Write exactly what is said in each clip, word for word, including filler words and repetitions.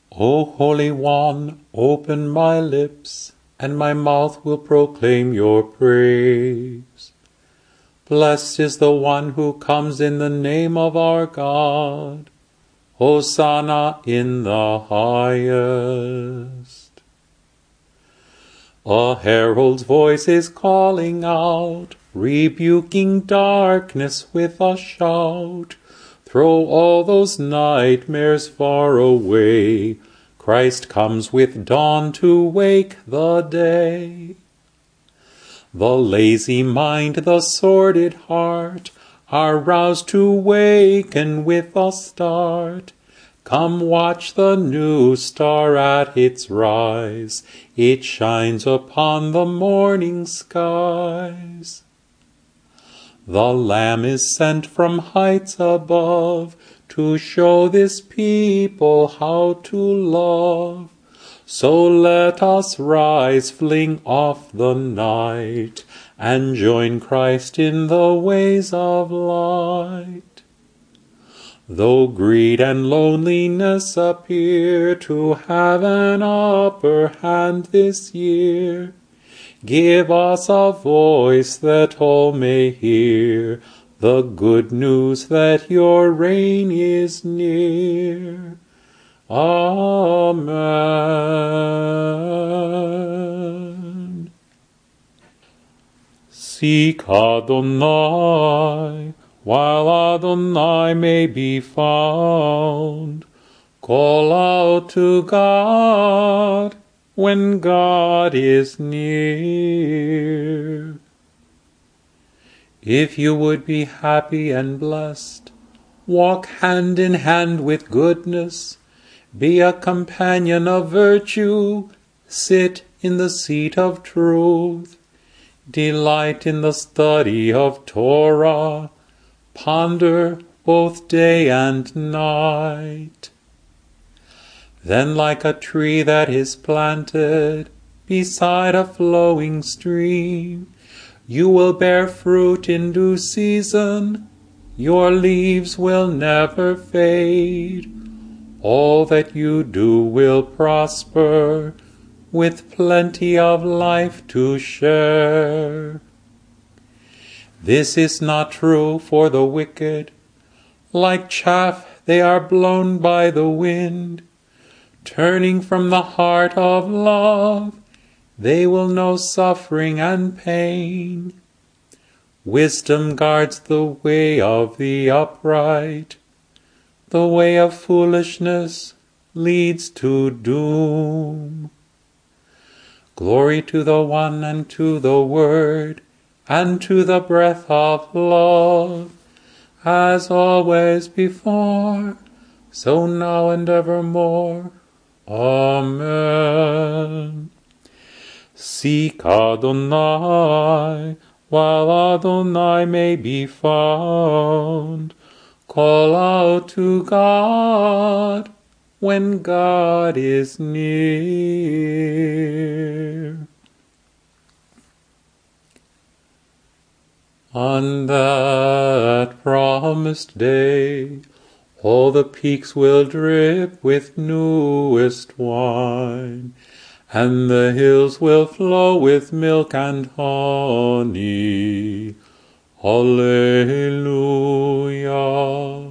O Holy One, open my lips, and my mouth will proclaim your praise. Blessed is the one who comes in the name of our God. Hosanna in the highest. A herald's voice is calling out, rebuking darkness with a shout. Throw all those nightmares far away. Christ comes with dawn to wake the day. The lazy mind, the sordid heart, are roused to waken with a start. Come watch the new star at its rise. It shines upon the morning skies. The Lamb is sent from heights above to show this people how to love. So let us rise, fling off the night, and join Christ in the ways of light. Though greed and loneliness appear to have an upper hand this year, give us a voice that all may hear the good news that your reign is near. Amen. Seek Adonai while Adonai may be found. Call out to God when God is near. If you would be happy and blessed, walk hand in hand with goodness, be a companion of virtue, sit in the seat of truth, delight in the study of Torah, ponder both day and night. Then like a tree that is planted beside a flowing stream, you will bear fruit in due season, your leaves will never fade. All that you do will prosper, with plenty of life to share. This is not true for the wicked. Like chaff they are blown by the wind. Turning from the heart of love, they will know suffering and pain. Wisdom guards the way of the upright. The way of foolishness leads to doom. Glory to the One and to the Word and to the breath of love, as always before, so now and evermore. Amen. Seek Adonai while Adonai may be found. Call out to God when God is near. On that promised day, all the peaks will drip with newest wine, and the hills will flow with milk and honey. Alleluia.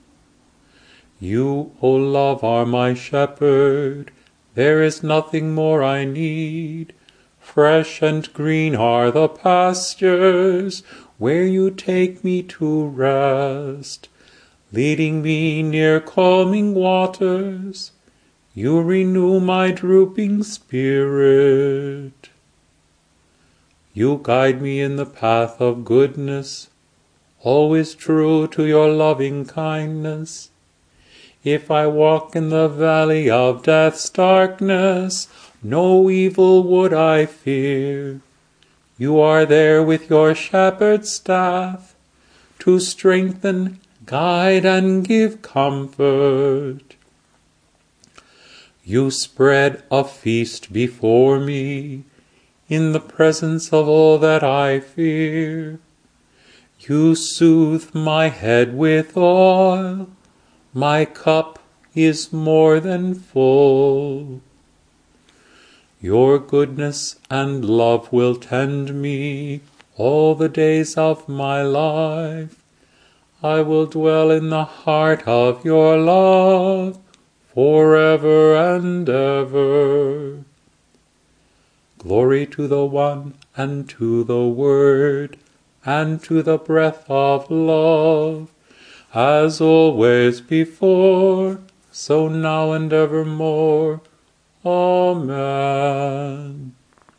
You, O love, are my shepherd. There is nothing more I need. Fresh and green are the pastures where you take me to rest. Leading me near calming waters, you renew my drooping spirit. You guide me in the path of goodness, always true to your loving kindness. If I walk in the valley of death's darkness, no evil would I fear. You are there with your shepherd's staff, to strengthen, guide, and give comfort. You spread a feast before me, in the presence of all that I fear. You soothe my head with oil, my cup is more than full. Your goodness and love will tend me all the days of my life. I will dwell in the heart of your love forever and ever. Glory to the One, and to the Word, and to the breath of love, as always before, so now and evermore. Amen.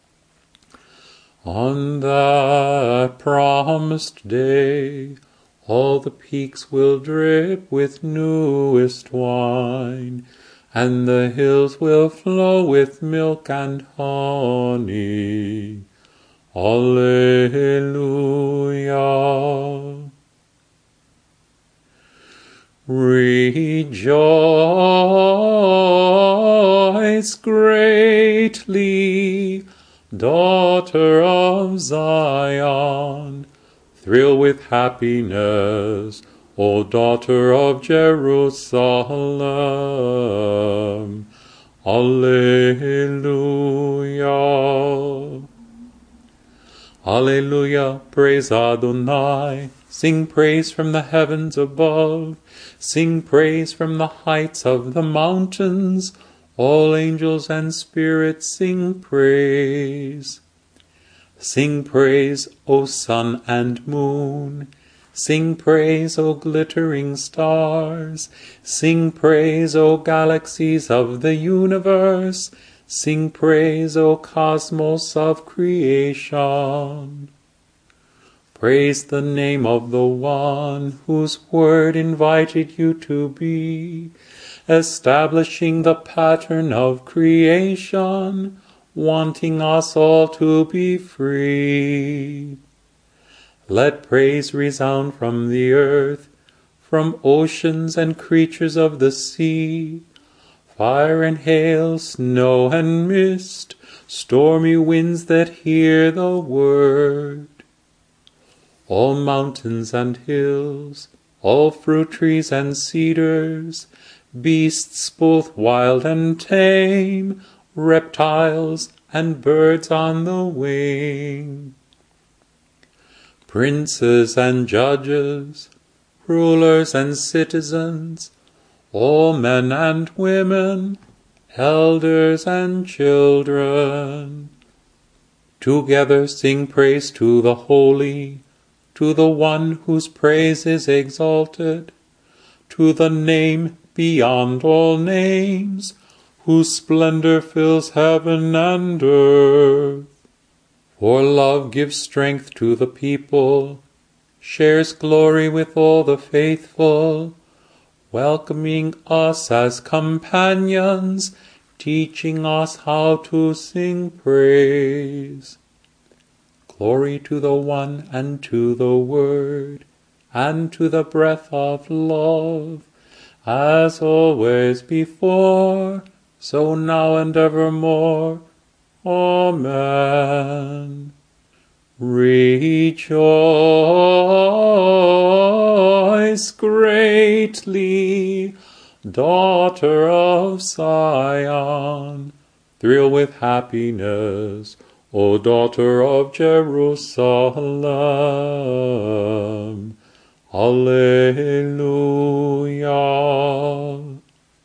On that promised day, all the peaks will drip with newest wine, and the hills will flow with milk and honey. Alleluia. Rejoice greatly, daughter of Zion. Thrill with happiness, O daughter of Jerusalem. Alleluia. Alleluia, praise Adonai. Sing praise from the heavens above. Sing praise from the heights of the mountains. All angels and spirits sing praise. Sing praise, O sun and moon. Sing praise, O glittering stars. Sing praise, O galaxies of the universe. Sing praise, O cosmos of creation. Praise the name of the One whose word invited you to be, establishing the pattern of creation, wanting us all to be free. Let praise resound from the earth, from oceans and creatures of the sea, fire and hail, snow and mist, stormy winds that hear the word. All mountains and hills, all fruit trees and cedars, beasts both wild and tame, reptiles and birds on the wing, princes and judges, rulers and citizens, all men and women, elders and children, together sing praise to the Holy, to the One whose praise is exalted, to the name beyond all names, whose splendor fills heaven and earth. For love gives strength to the people, shares glory with all the faithful, welcoming us as companions, teaching us how to sing praise. Glory to the One, and to the Word, and to the breath of love, as always before, so now and evermore. Amen. Rejoice greatly, daughter of Zion. Thrill with happiness, O daughter of Jerusalem. Alleluia.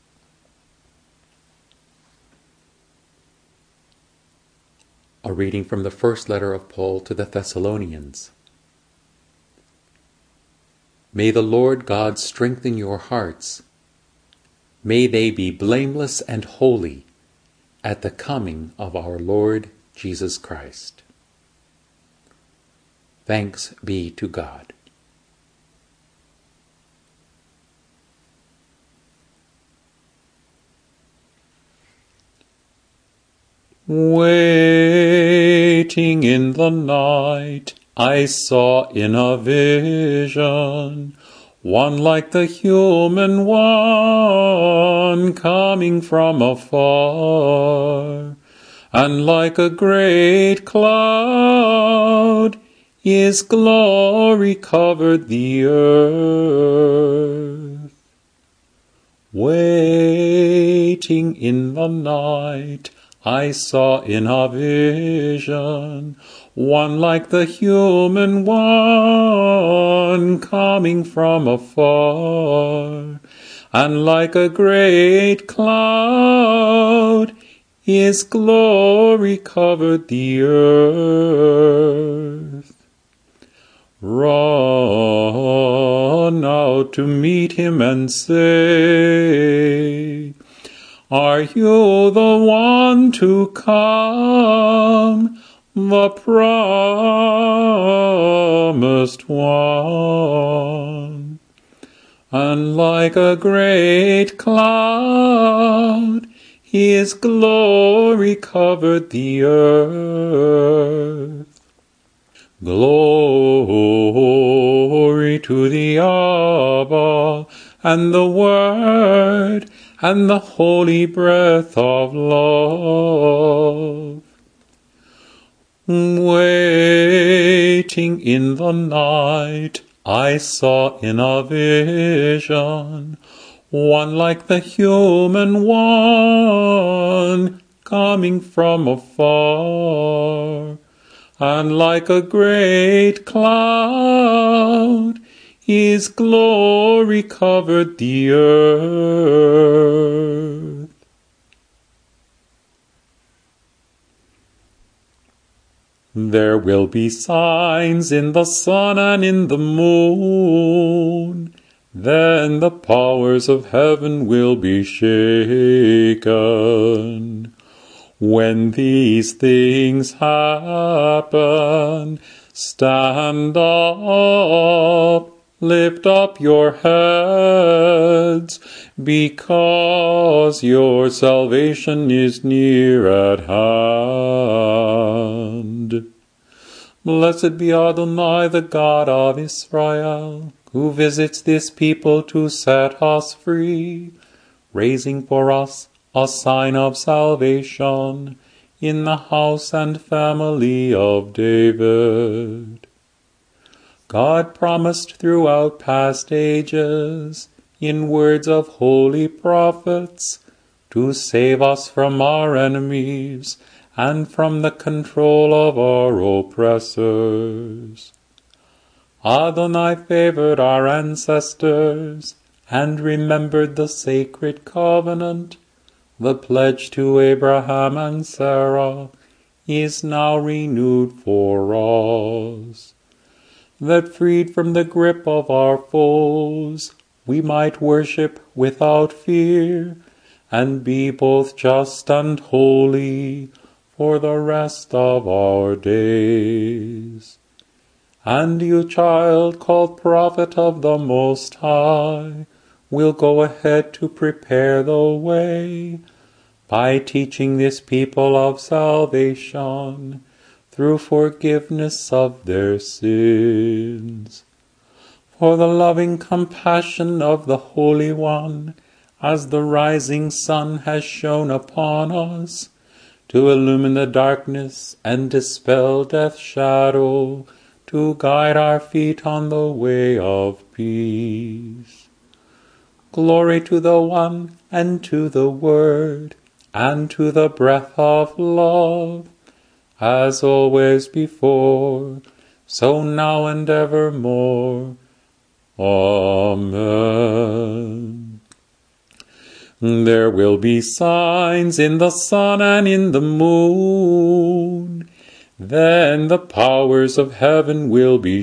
A reading from the first letter of Paul to the Thessalonians. May the Lord God strengthen your hearts. May they be blameless and holy at the coming of our Lord Jesus Christ. Thanks be to God. Waiting in the night, I saw in a vision one like the human one coming from afar, and like a great cloud his glory covered the earth. Waiting in the night, I saw in a vision one like the human one coming from afar, and like a great cloud his glory covered the earth. Run out to meet him and say, are you the one to come, the promised one? And like a great cloud, his glory covered the earth. Glory to the Abba, and the Word, and the holy breath of love. Waiting in the night, I saw in a vision one like the human one coming from afar, and like a great cloud his glory covered the earth. There will be signs in the sun and in the moon. Then the powers of heaven will be shaken. When these things happen, stand up, lift up your heads, because your salvation is near at hand. Blessed be Adonai, the God of Israel, who visits this people to set us free, raising for us a sign of salvation in the house and family of David. God promised throughout past ages, in words of holy prophets, to save us from our enemies and from the control of our oppressors. Adonai favored our ancestors and remembered the sacred covenant. The pledge to Abraham and Sarah is now renewed for us, that freed from the grip of our foes, we might worship without fear and be both just and holy for the rest of our days. And you, child, called prophet of the Most High, will go ahead to prepare the way by teaching this people of salvation through forgiveness of their sins. For the loving compassion of the Holy One, as the rising sun has shone upon us, to illumine the darkness and dispel death's shadow, to guide our feet on the way of peace. Glory to the One, and to the Word, and to the breath of love, as always before, so now and evermore. Amen. There will be signs in the sun and in the moon. Then the powers of heaven will be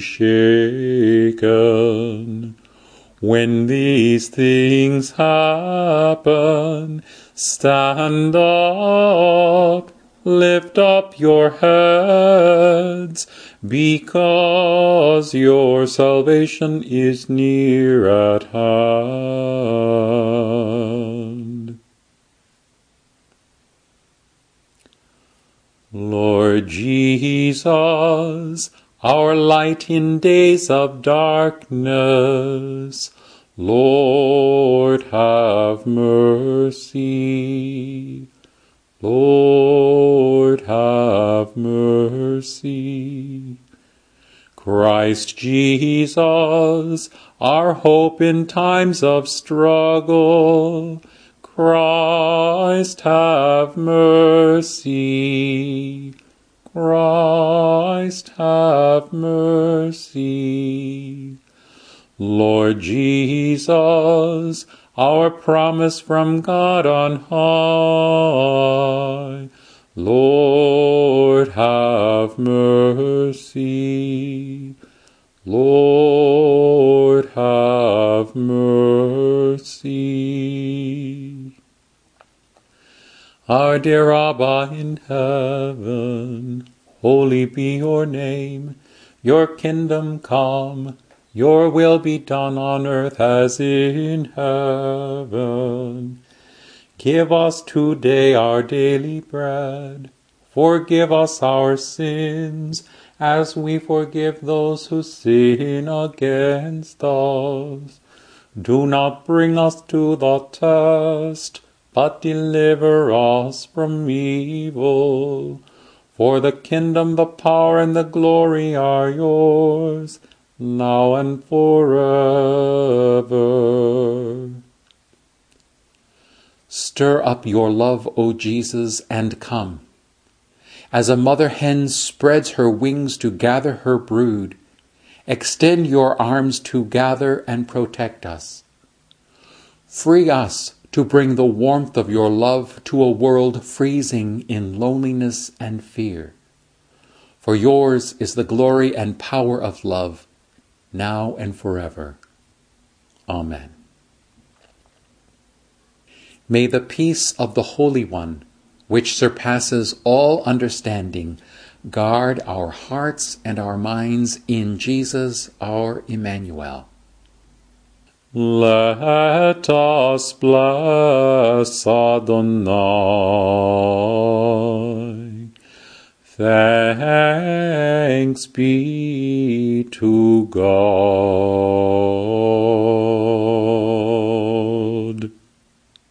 shaken. When these things happen, stand up, lift up your heads, because your salvation is near at hand. Lord Jesus, our light in days of darkness, Lord, have mercy. Lord, have mercy. Christ Jesus, our hope in times of struggle. Christ, have mercy. Christ, have mercy. Lord Jesus, our promise from God on high. Lord, have mercy. Lord, have mercy. Our dear Abba in heaven, holy be your name. Your kingdom come, your will be done on earth as in heaven. Give us today our daily bread. Forgive us our sins, as we forgive those who sin against us. Do not bring us to the test, but deliver us from evil. For the kingdom, the power, and the glory are yours, now and forever. Stir up your love, O Jesus, and come. As a mother hen spreads her wings to gather her brood, extend your arms to gather and protect us. Free us to bring the warmth of your love to a world freezing in loneliness and fear. For yours is the glory and power of love, now and forever. Amen. May the peace of the Holy One, which surpasses all understanding, guard our hearts and our minds in Jesus our Emmanuel. Let us bless Adonai. Thanks be to God.